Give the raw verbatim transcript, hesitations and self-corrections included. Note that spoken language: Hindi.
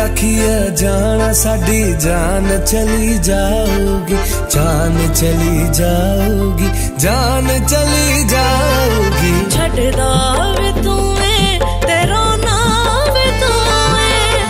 आखिए जाना साडी जान चली जाओगी, जान चली जाओगी, जान चली जाओगी। छड्डदा